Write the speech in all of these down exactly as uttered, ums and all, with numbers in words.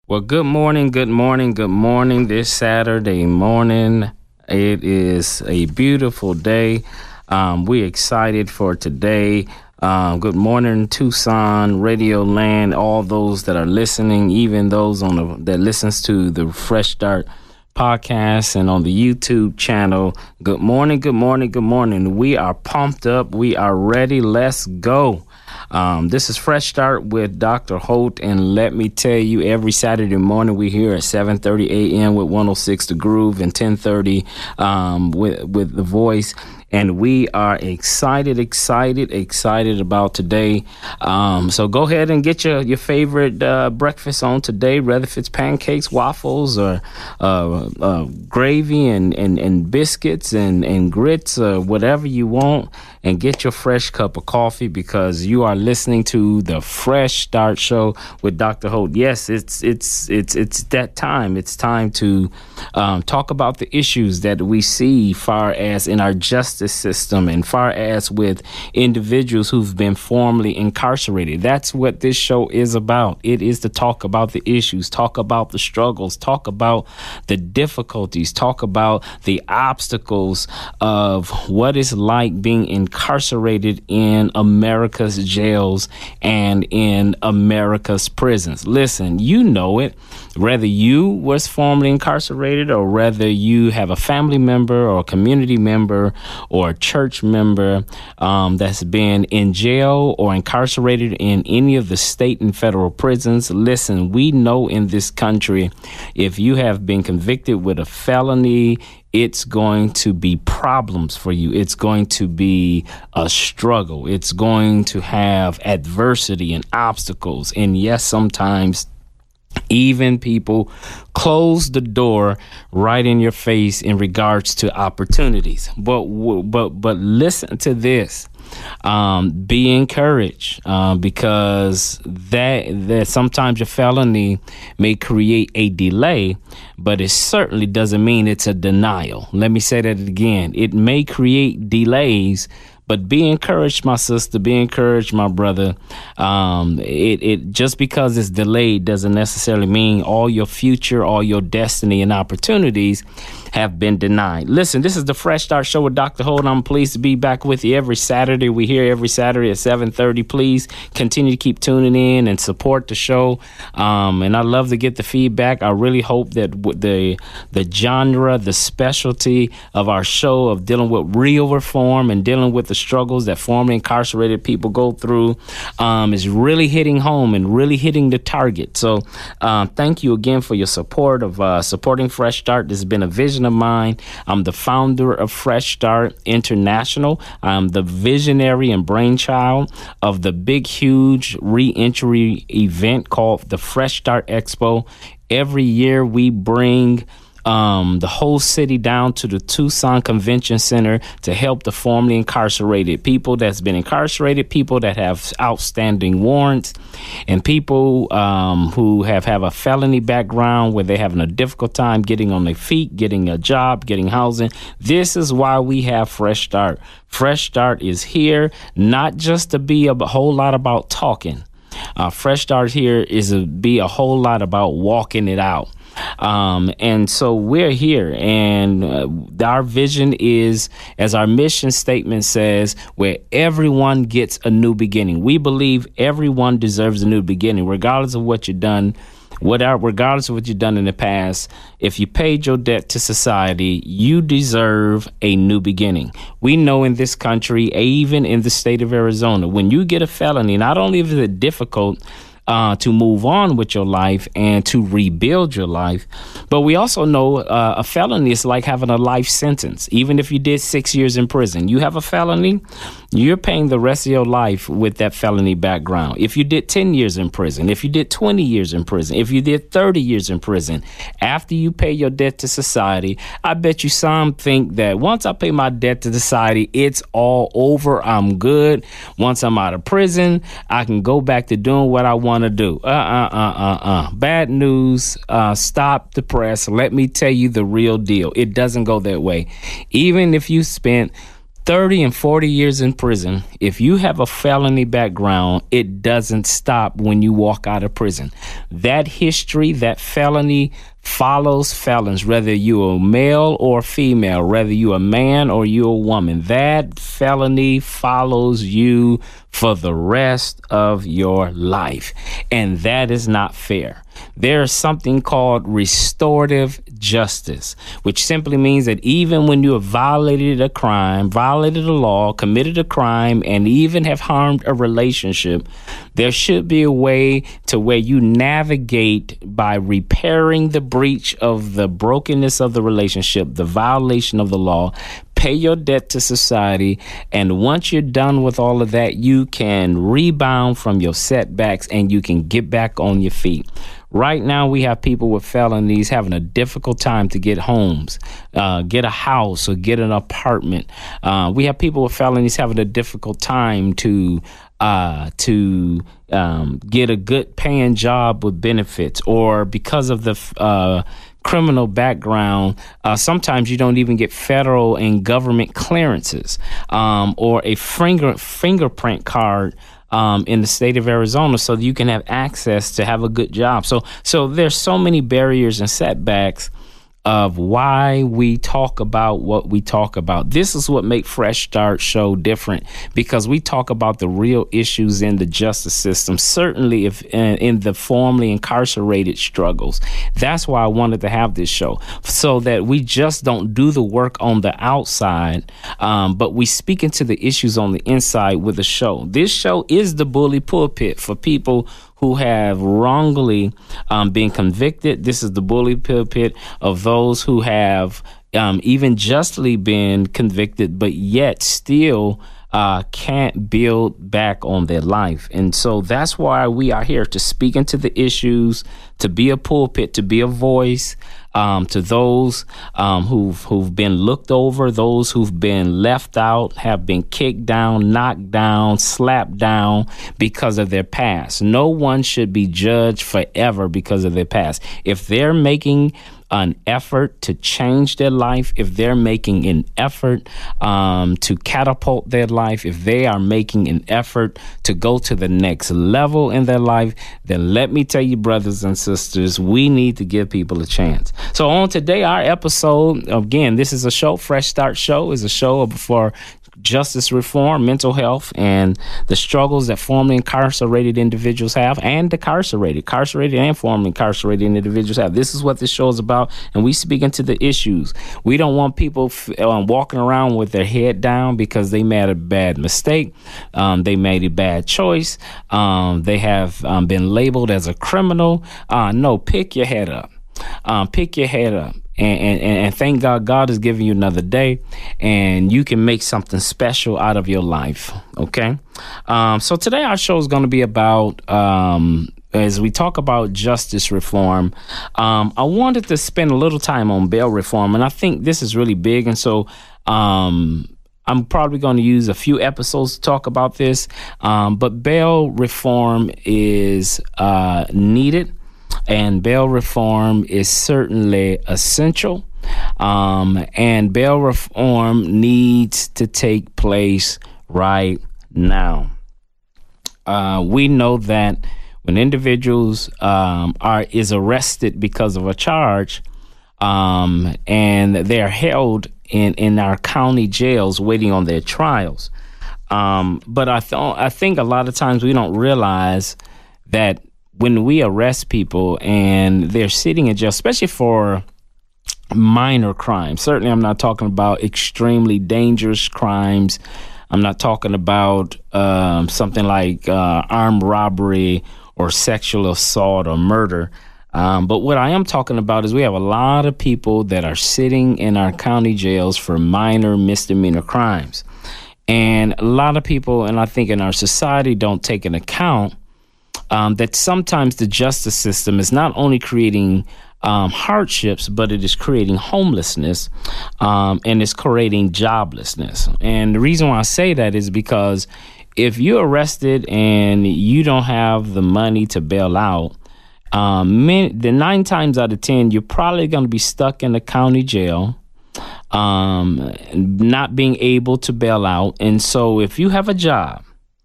Well, good morning, good morning, good morning. This Saturday morning, it is a beautiful day. Um, we're excited for today. Um, good morning, Tucson, Radio Land, all those that are listening, even those on the, that listens to the Fresh Start podcast and on the YouTube channel. Good morning, good morning, good morning. We are pumped up. We are ready. Let's go. Um, this is Fresh Start with Doctor Holt, and let me tell you, every Saturday morning we're here at seven thirty a.m. with one oh six The Groove and ten thirty um, with with The Voice. And we are excited, excited, excited about today. Um, so go ahead and get your, your favorite uh, breakfast on today, whether if it's pancakes, waffles, or uh, uh, gravy and, and, and biscuits and, and grits, or whatever you want. And get your fresh cup of coffee, because you are listening to the Fresh Start Show with Doctor Holt. Yes, it's it's it's it's that time. It's time to um, talk about the issues that we see far as in our justice system and far as with individuals who've been formerly incarcerated. That's what this show is about. It is to talk about the issues, talk about the struggles, talk about the difficulties, talk about the obstacles of what it's like being incarcerated in America's jails and in America's prisons. Listen, you know it. Whether you was formerly incarcerated or whether you have a family member or a community member or a church member um, that's been in jail or incarcerated in any of the state and federal prisons, listen, we know in this country, if you have been convicted with a felony, it's going to be problems for you. It's going to be a struggle. It's going to have adversity and obstacles. And yes, sometimes even people close the door right in your face in regards to opportunities. But but but listen to this. Um, be encouraged uh, because that that sometimes your felony may create a delay, but it certainly doesn't mean it's a denial. Let me say that again. It may create delays, but be encouraged, my sister. Be encouraged, my brother. Um, it, it just because it's delayed doesn't necessarily mean all your future, all your destiny and opportunities have been denied. Listen, this is the Fresh Start Show with Doctor Holt. I'm pleased to be back with you every Saturday. We're here every Saturday at seven thirty. Please continue to keep tuning in and support the show. Um, and I love to get the feedback. I really hope that the the genre, the specialty of our show of dealing with real reform and dealing with the struggles that formerly incarcerated people go through um, is really hitting home and really hitting the target. So um, thank you again for your support of uh, supporting Fresh Start. This has been a vision of mine. I'm the founder of Fresh Start International. I'm the visionary and brainchild of the big, huge re-entry event called the Fresh Start Expo. Every year we bring Um, the whole city down to the Tucson Convention Center to help the formerly incarcerated people that's been incarcerated, people that have outstanding warrants, and people um, who have, have a felony background where they're having a difficult time getting on their feet, getting a job, getting housing. This is why we have Fresh Start. Fresh Start is here not just to be a whole lot about talking. Uh, Fresh Start here is to be a whole lot about walking it out. Um, and so we're here, and uh, our vision is, as our mission statement says, where everyone gets a new beginning. We believe everyone deserves a new beginning, regardless of what you've done. Whatever, regardless of what you've done in the past, if you paid your debt to society, you deserve a new beginning. We know in this country, even in the state of Arizona, when you get a felony, not only is it difficult Uh, to move on with your life and to rebuild your life. But we also know uh, a felony is like having a life sentence. Even if you did six years in prison, you have a felony, you're paying the rest of your life with that felony background. If you did ten years in prison, if you did twenty years in prison, if you did thirty years in prison, after you pay your debt to society, I bet you some think that once I pay my debt to society, it's all over. I'm good. Once I'm out of prison, I can go back to doing what I want to do. Uh, uh, uh, uh, uh. Bad news. Uh, stop the press. Let me tell you the real deal. It doesn't go that way. Even if you spent thirty and forty years in prison, if you have a felony background, it doesn't stop when you walk out of prison. That history, that felony follows felons, whether you're a male or female, whether you're a man or you're a woman. That felony follows you for the rest of your life. And that is not fair. There is something called restorative justice, which simply means that even when you have violated a crime, violated a law, committed a crime, and even have harmed a relationship, there should be a way to where you navigate by repairing the breach of the brokenness of the relationship, the violation of the law, pay your debt to society, and once you're done with all of that, you can rebound from your setbacks and you can get back on your feet. Right now, we have people with felonies having a difficult time to get homes, uh, get a house, or get an apartment. Uh, we have people with felonies having a difficult time to uh, to um, get a good paying job with benefits, or because of the uh, criminal background, uh, sometimes you don't even get federal and government clearances, um, or a finger fingerprint card Um, in the state of Arizona, so that you can have access to have a good job. So, so there's so many barriers and setbacks of why we talk about what we talk about. This is what makes Fresh Start Show different, because we talk about the real issues in the justice system, certainly if in, in the formerly incarcerated struggles. That's why I wanted to have this show, so that we just don't do the work on the outside, um, but we speak into the issues on the inside with the show. This show is the bully pulpit for people who have wrongly um, been convicted. This is the bully pulpit of those who have um, even justly been convicted, but yet still uh, can't build back on their life. And so that's why we are here, to speak into the issues, to be a pulpit, to be a voice um, to those um, who've, who've been looked over, those who've been left out, have been kicked down, knocked down, slapped down because of their past. No one should be judged forever because of their past. If they're making an effort to change their life, if they're making an effort um, to catapult their life, if they are making an effort to go to the next level in their life, then let me tell you, brothers and sisters, we need to give people a chance. So on today, our episode, again, this is a show, Fresh Start Show is a show for justice reform, mental health, and the struggles that formerly incarcerated individuals have, and decarcerated, incarcerated and formerly incarcerated individuals have. This is what this show is about, and we speak into the issues. We don't want people f- um, walking around with their head down because they made a bad mistake, um, they made a bad choice, um, they have um, been labeled as a criminal. Uh, no, pick your head up. Um, pick your head up. And, and, and thank God, God has given you another day, and you can make something special out of your life. Okay. Um, so today our show is going to be about, um, as we talk about justice reform, um, I wanted to spend a little time on bail reform. And I think this is really big. And so, um, I'm probably going to use a few episodes to talk about this. Um, but bail reform is, uh, needed. And bail reform is certainly essential. Um, and bail reform needs to take place right now. Uh, we know that when individuals um, are is arrested because of a charge, um, and they're held in, in our county jails waiting on their trials. Um, but I th- I think a lot of times we don't realize that when we arrest people and they're sitting in jail, especially for minor crimes, certainly I'm not talking about extremely dangerous crimes. I'm not talking about um, something like uh, armed robbery or sexual assault or murder. Um, but what I am talking about is we have a lot of people that are sitting in our county jails for minor misdemeanor crimes. And a lot of people, and I think in our society, don't take into account Um, that sometimes the justice system is not only creating um, hardships, but it is creating homelessness, um, and it's creating joblessness. And the reason why I say that is because if you're arrested and you don't have the money to bail out, um, many, the nine times out of ten, you're probably going to be stuck in the county jail. um, not being able to bail out. And so if you have a job,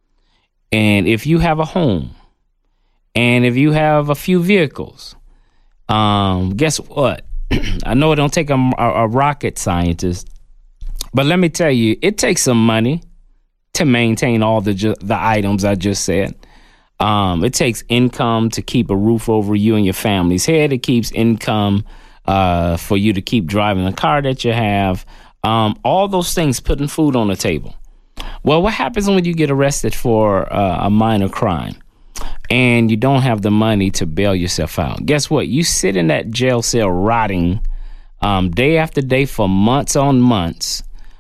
and if you have a home, and if you have a few vehicles, um, guess what? I know it don't take a, a, a rocket scientist, but let me tell you, it takes some money to maintain all the ju- the items I just said. Um, it takes income to keep a roof over you and your family's head. It keeps income uh, for you to keep driving the car that you have. Um, all those things, putting food on the table. Well, what happens when you get arrested for uh, a minor crime and you don't have the money to bail yourself out? Guess what? You sit in that jail cell rotting um, day after day for months on months,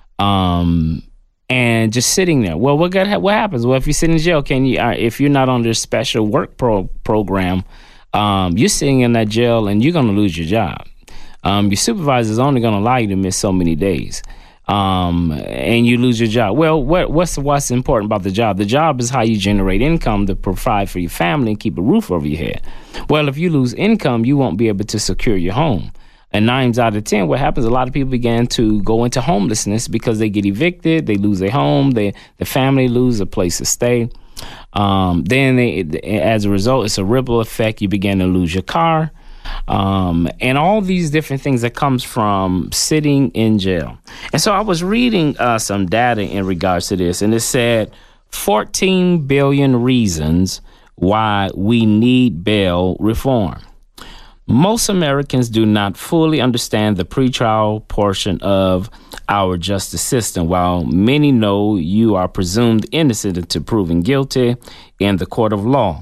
um, and just sitting there. Well, what got, what happens? Well, if you sit in jail, can you? Uh, if you're not on this special work pro- program, um, you're sitting in that jail and you're going to lose your job. Um, your supervisor is only going to allow you to miss so many days. Um, and you lose your job. Well, what, what's what's important about the job? The job is how you generate income to provide for your family and keep a roof over your head. Well, if you lose income, you won't be able to secure your home. And nine out of ten, what happens? A lot of people began to go into homelessness because they get evicted, they lose their home, they the family lose a place to stay. Um, then, they, as a result, it's a ripple effect. You begin to lose your car. Um, and all these different things that comes from sitting in jail. And so I was reading uh, some data in regards to this, and it said fourteen billion reasons why we need bail reform. Most Americans do not fully understand the pretrial portion of our justice system. While many know you are presumed innocent until proven guilty in the court of law,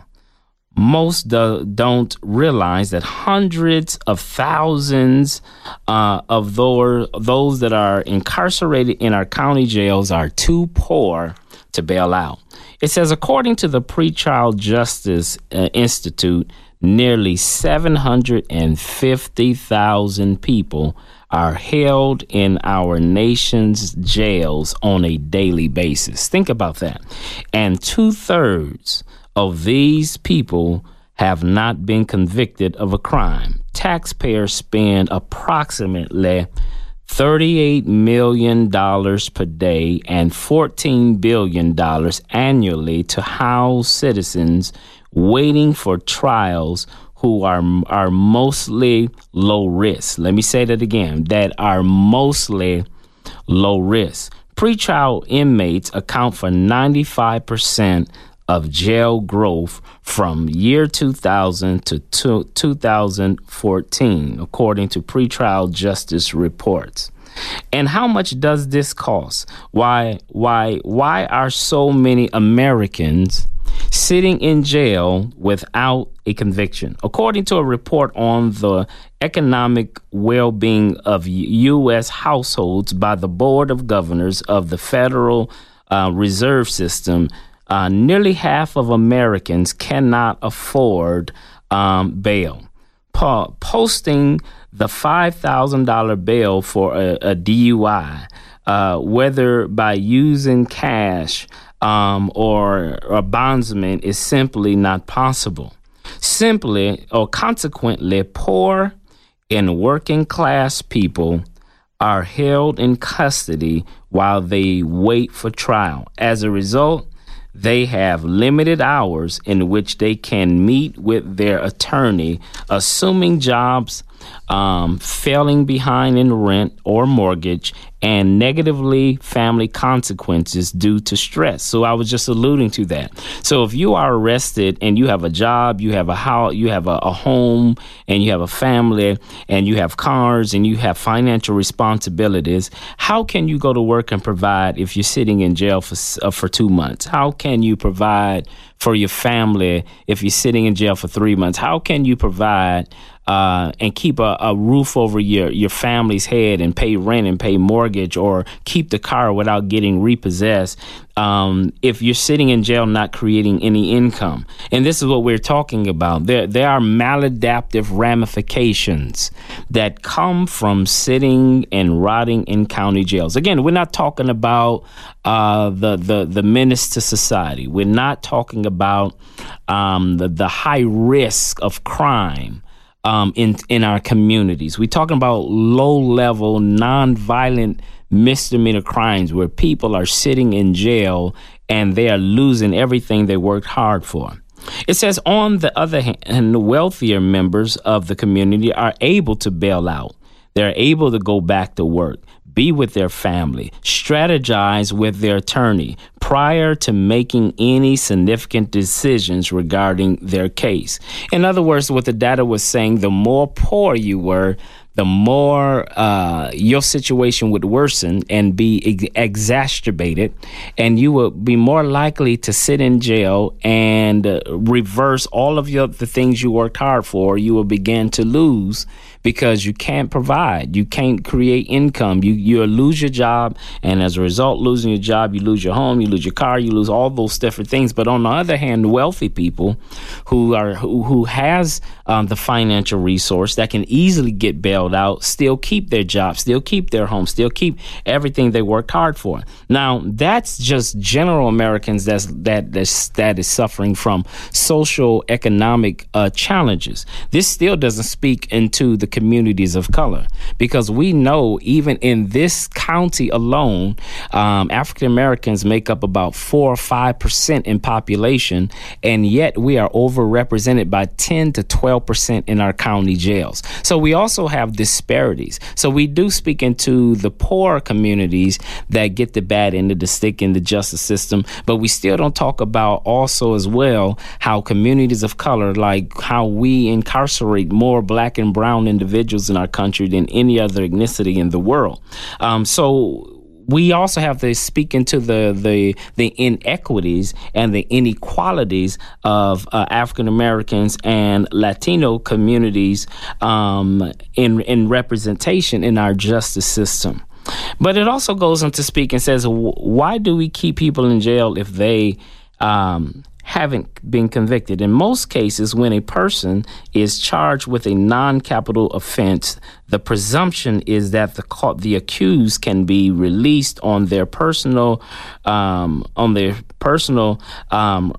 most do, don't realize that hundreds of thousands uh, of those, those that are incarcerated in our county jails are too poor to bail out. It says, according to the Pretrial Justice uh, Institute, nearly seven hundred fifty thousand people are held in our nation's jails on a daily basis. Think about that. And two-thirds of these people have not been convicted of a crime. Taxpayers spend approximately thirty-eight million dollars per day and fourteen billion dollars annually to house citizens waiting for trials who are are mostly low risk. Let me say that again, that are mostly low risk. Pretrial inmates account for ninety-five percent of jail growth from year two thousand to two thousand fourteen, according to pretrial justice reports. And how much does this cost? Why, why, why are so many Americans sitting in jail without a conviction? According to a report on the economic well-being of U S households by the Board of Governors of the Federal uh, Reserve System, Uh, nearly half of Americans cannot afford um, bail. Po- posting the five thousand dollars bail for a, a D U I, uh, whether by using cash um, or a bondsman, is simply not possible. Simply or consequently, poor and working class people are held in custody while they wait for trial. As a result, they have limited hours in which they can meet with their attorney, assuming jobs, um, failing behind in rent or mortgage, and negatively family consequences due to stress. So I was just alluding to that. So if you are arrested and you have a job, you have a house, you have a, a home, and you have a family, and you have cars, and you have financial responsibilities, how can you go to work and provide if you're sitting in jail for uh, for two months? How can you provide for your family if you're sitting in jail for three months? How can you provide uh, and keep a, a roof over your, your family's head and pay rent and pay mortgage or keep the car without getting repossessed um, if you're sitting in jail not creating any income? And this is what we're talking about. There, there are maladaptive ramifications that come from sitting and rotting in county jails. Again, we're not talking about uh, the, the, the menace to society. We're not talking about um, the, the high risk of crime um, in in our communities. We're talking about low-level, non-violent misdemeanor crimes where people are sitting in jail and they are losing everything they worked hard for. It says, on the other hand, the wealthier members of the community are able to bail out. They're able to go back to work, be with their family, strategize with their attorney prior to making any significant decisions regarding their case. In other words, what the data was saying, the more poor you were, the more uh, your situation would worsen and be ex- exacerbated, and you would be more likely to sit in jail and uh, reverse all of your, the things you worked hard for. You will begin to lose because you can't provide, you can't create income, you you lose your job, and as a result, losing your job, you lose your home, you lose your car, you lose all those different things. But on the other hand, wealthy people who are who, who has um, the financial resource that can easily get bailed out, still keep their job, still keep their home, still keep everything they worked hard for. Now, that's just general Americans that's that that's, that is suffering from social economic uh, challenges. This still doesn't speak into the communities of color, because we know even in this county alone, um, African Americans make up about four or five percent in population, and yet we are overrepresented by ten to twelve percent in our county jails. So we also have disparities. So we do speak into the poor communities that get the bad end of the stick in the justice system, but we still don't talk about also as well how communities of color, like how we incarcerate more black and brown individuals in our country than any other ethnicity in the world. Um, so we also have to speak into the the, the inequities and the inequalities of uh, African Americans and Latino communities um, in in representation in our justice system. But it also goes on to speak and says, why do we keep people in jail if they um, haven't been convicted? In most cases, when a person is charged with a non-capital offense, the presumption is that the the accused can be released on their personal um, on their personal um,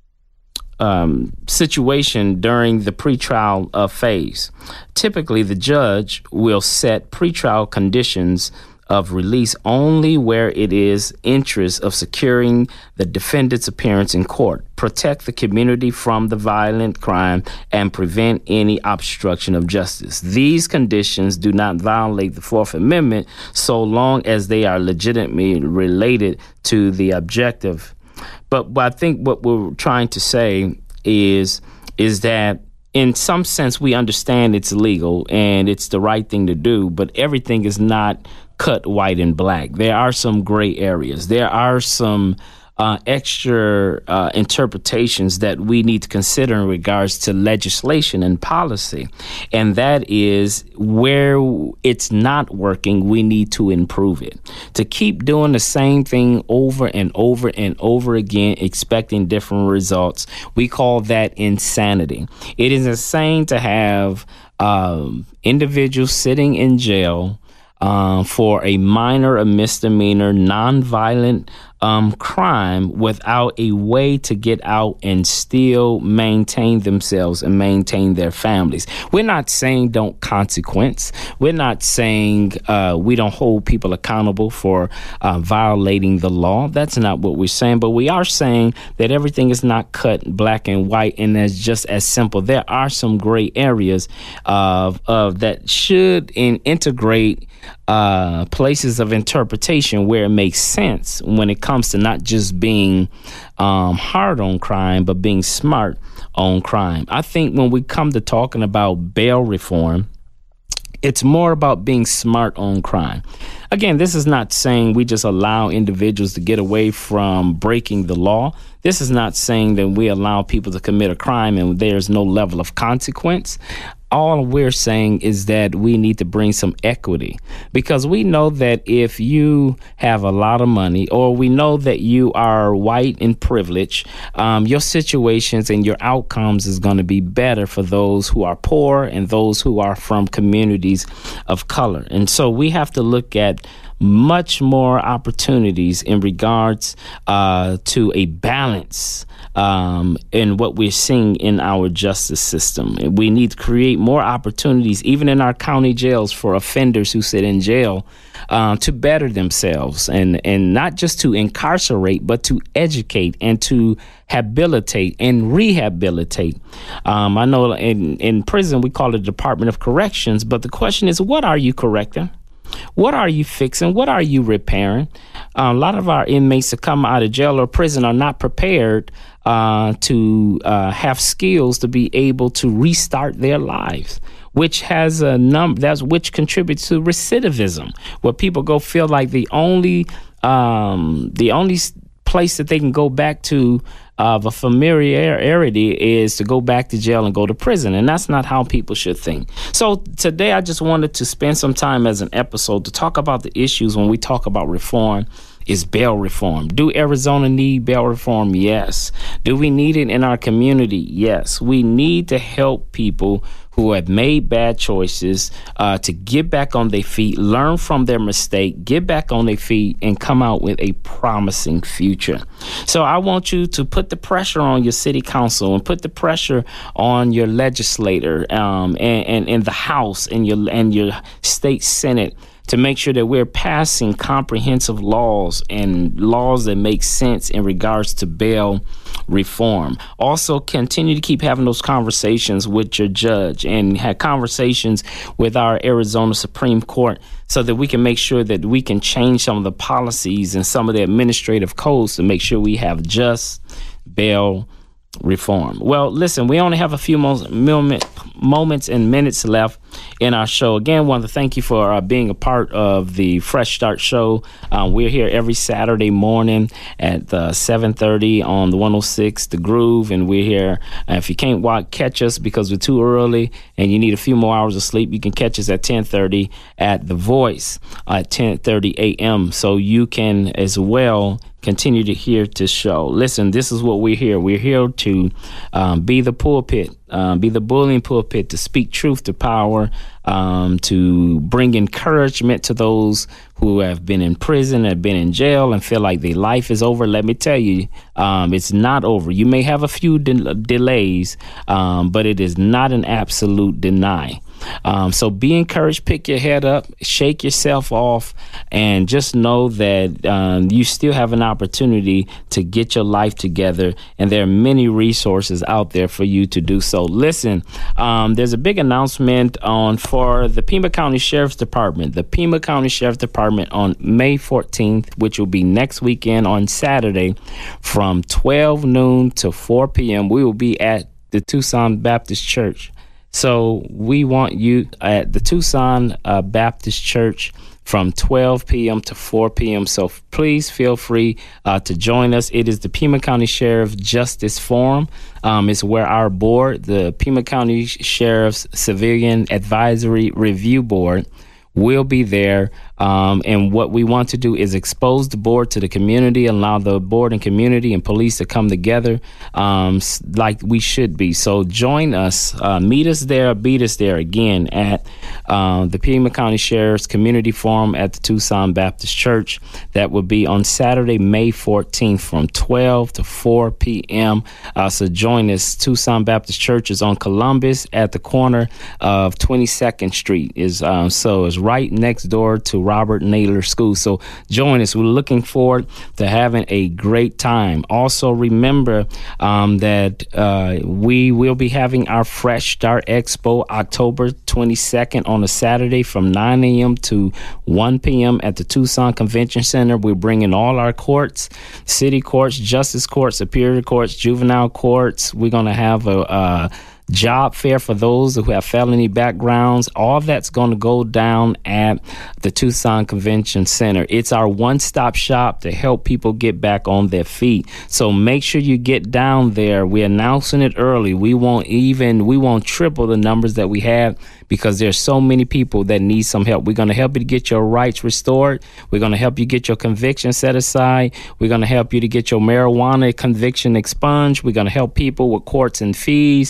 um, situation during the pretrial uh, phase. Typically, the judge will set pretrial conditions of release only where it is interest of securing the defendant's appearance in court, protect the community from the violent crime, and prevent any obstruction of justice. These conditions do not violate the Fourth Amendment so long as they are legitimately related to the objective. But, but I think what we're trying to say is, is that in some sense, we understand it's legal and it's the right thing to do, but everything is not cut white and black. There are some gray areas. There are some uh, extra uh, interpretations that we need to consider in regards to legislation and policy. And that is where it's not working, we need to improve it. To keep doing the same thing over and over and over again, expecting different results, we call that insanity. It is insane to have um, individuals sitting in jail Uh, for a minor, a misdemeanor, nonviolent um, crime without a way to get out and still maintain themselves and maintain their families. We're not saying don't consequence. We're not saying uh, we don't hold people accountable for uh, violating the law. That's not what we're saying. But we are saying that everything is not cut black and white, and that's just as simple. There are some gray areas of, of that should in, integrate Uh, places of interpretation where it makes sense when it comes to not just being um, hard on crime, but being smart on crime. I think when we come to talking about bail reform, it's more about being smart on crime. Again, this is not saying we just allow individuals to get away from breaking the law. This is not saying that we allow people to commit a crime and there's no level of consequence. All we're saying is that we need to bring some equity, because we know that if you have a lot of money, or we know that you are white and privileged, um, your situations and your outcomes is going to be better for those who are poor and those who are from communities of color. And so we have to look at much more opportunities in regards uh, to a balance um, in what we're seeing in our justice system. We need to create more opportunities, even in our county jails, for offenders who sit in jail uh, to better themselves, and, and not just to incarcerate, but to educate and to habilitate and rehabilitate. Um, I know in, in prison we call it Department of Corrections, but the question is, what are you correcting? What are you fixing? What are you repairing? Uh, a lot of our inmates that come out of jail or prison are not prepared uh, to uh, have skills to be able to restart their lives, which has a number that's which contributes to recidivism, where people go feel like the only um, the only place that they can go back to of a familiarity is to go back to jail and go to prison. And that's not how people should think. So today I just wanted to spend some time as an episode to talk about the issues when we talk about reform. Is bail reform. Do Arizona need bail reform? Yes. Do we need it in our community? Yes. We need to help people who have made bad choices uh, to get back on their feet, learn from their mistake, get back on their feet, and come out with a promising future. So I want you to put the pressure on your city council and put the pressure on your legislator um, and, and, and the House and your and your state Senate to make sure that we're passing comprehensive laws and laws that make sense in regards to bail reform. Also, continue to keep having those conversations with your judge and have conversations with our Arizona Supreme Court so that we can make sure that we can change some of the policies and some of the administrative codes to make sure we have just bail reform. Well, listen, we only have a few mo- moment, moments and minutes left in our show. Again, want to thank you for uh, being a part of the Fresh Start Show. Uh, we're here every Saturday morning at uh, seven thirty on the one oh six The Groove, and we're here. Uh, if you can't watch, catch us because we're too early and you need a few more hours of sleep, you can catch us at ten thirty at The Voice at ten thirty a.m. So you can as well continue to hear this show. Listen, this is what we're here. We're here to um, be the pulpit, um, be the bullying pulpit, to speak truth to power, um, to bring encouragement to those who have been in prison, have been in jail, and feel like their life is over. Let me tell you, um, it's not over. You may have a few de- delays, um, but it is not an absolute deny. Um, so be encouraged, pick your head up, shake yourself off, and just know that um, you still have an opportunity to get your life together. And there are many resources out there for you to do so. Listen, um, there's a big announcement on for the Pima County Sheriff's Department. The Pima County Sheriff's Department on May fourteenth, which will be next weekend on Saturday from twelve noon to four p.m. We will be at the Tucson Baptist Church. So we want you at the Tucson uh, Baptist Church from twelve p.m. to four p.m. So please feel free uh, to join us. It is the Pima County Sheriff Justice Forum. Um, it's where our board, the Pima County Sheriff's Civilian Advisory Review Board, will be there. Um, and what we want to do is expose the board to the community, allow the board and community and police to come together um, like we should be. So join us, uh, meet us there, beat us there again at uh, the Pima County Sheriff's Community Forum at the Tucson Baptist Church. That will be on Saturday, May fourteenth from twelve to four p.m. Uh, so join us. Tucson Baptist Church is on Columbus at the corner of twenty-second Street. Is um, so it's right next door to Robert Naylor School. So join us. We're looking forward to having a great time. Also remember um, that uh, we will be having our Fresh Start Expo October twenty-second on a Saturday from nine a.m. to one p.m. at the Tucson Convention Center. We're bringing all our courts, city courts, justice courts, superior courts, juvenile courts. We're going to have a, a job fair for those who have felony backgrounds. All that's going to go down at the Tucson Convention Center. It's our one-stop shop to help people get back on their feet. So make sure you get down there. We're announcing it early. We won't even, we won't triple the numbers that we have because there's so many people that need some help. We're going to help you to get your rights restored. We're going to help you get your conviction set aside. We're going to help you to get your marijuana conviction expunged. We're going to help people with courts and fees. We're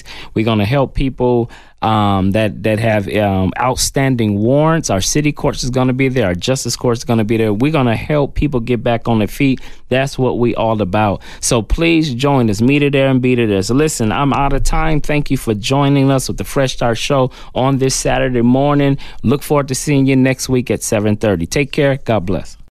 going to help people um, that that have um, outstanding warrants. Our city courts is going to be there. Our justice courts is going to be there. We're going to help people get back on their feet. That's what we all about. So please join us. Meet it there and beat it there. So listen, I'm out of time. Thank you for joining us with the Fresh Start Show on this Saturday morning. Look forward to seeing you next week at seven thirty. Take care. God bless.